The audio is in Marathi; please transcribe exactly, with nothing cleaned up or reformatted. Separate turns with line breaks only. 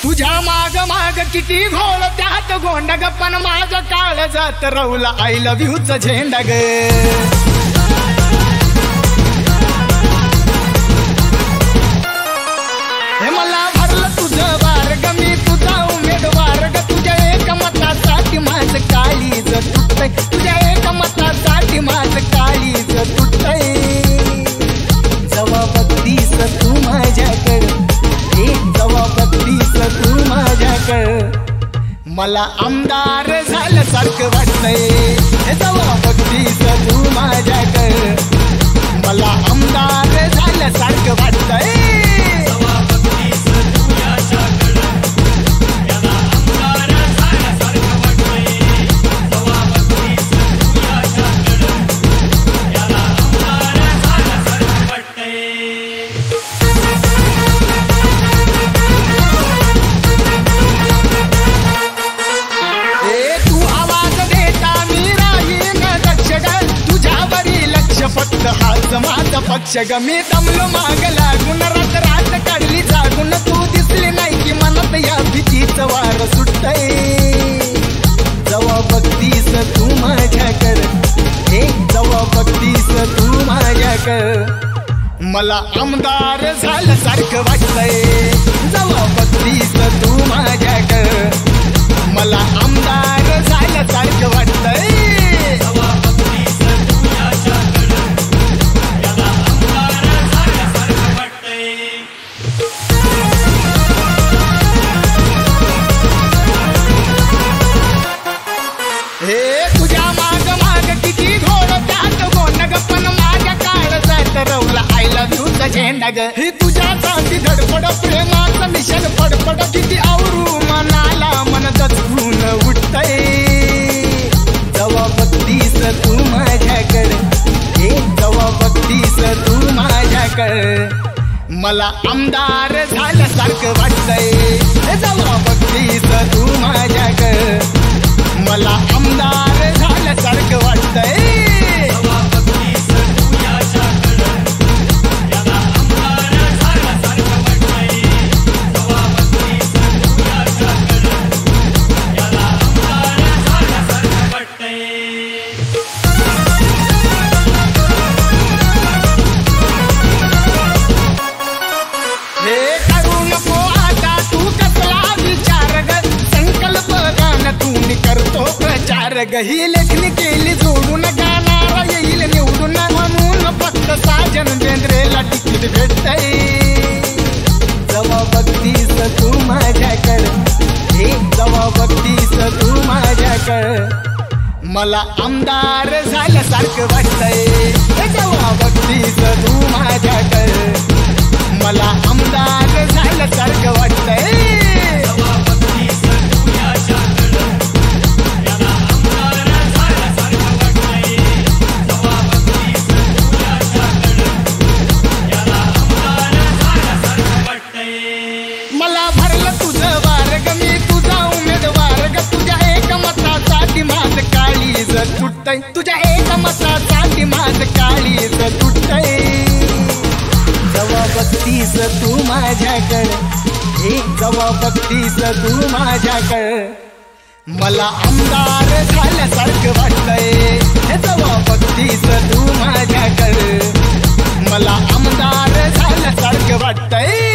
तुझ्या माग माग किती घोळ त्यात गोंड ग पण माझं काळ जात रवला आय लव्ह यू चा झेंडा ग हे मला भरलं तुझं वार ग मी तुझा उमेदवार ग तुझ्या एक मतासाठी माझं काळीज तुटतंय तुझ्या एक मतासाठी माझं काळीज तुटतंय जवा बघतीस तू माझ्याकडं एक जवा बघतीस तू माझ्याकडं मला आमदार झाल्यासारखं वाटतंय जवा बघतीस तू माझ्याकडं मला आमदार झाल्यासारखं वाटतंय माझा पक्ष ग मी दमलो माग लागून रात रात काढली जागून तू दिसली नाही की मनात या भीतीच वार सुटतंय जवा बघतीस तू माझ्याकडं हे जवा बघतीस तू माझ्याकडं मला आमदार झाल्यासारखं वाटतंय जवा बघतीस तू माझ्याकडं मला आमदार झाल्यासारखं वाटतंय झेंडा ग ही तुझ्यासाठी धडपड प्रेमाचं मिशन पडपड किती आवरू मनाला मन दचकून उठतंय जवा बघतीस तू माझ्याकडं हे जवा बघतीस तू माझ्याकडं मला आमदार झाल्यासारखं वाटतंय जवा बघतीस तू माझ्याकडं मला आमदार झाल्यासारखं वाटतंय ही लेखनी केली जोडून गाणार येईल निवडून म्हणून फक्त साजन बेंद्रेला तिकीट भेटतंय जवा बघतीस तू माझ्याकडं हे जवा बघतीस तू माझ्याकडं मला आमदार झाल्यासारखं वाटतंय जवा बघतीस तू माझ्याकडं मला आमदार झाल्यासारखं वाटतंय तुझ्या एक मतासाठी माझं काळीज तुटतंय जवा बघतीस तू माझ्याकडं एक जवा बघतीस तू माझ्याकडं मला आमदार झाल्यासारखं वाटतंय जवा बघतीस तू माझ्याकडं मला आमदार झाल्यासारखं वाटतंय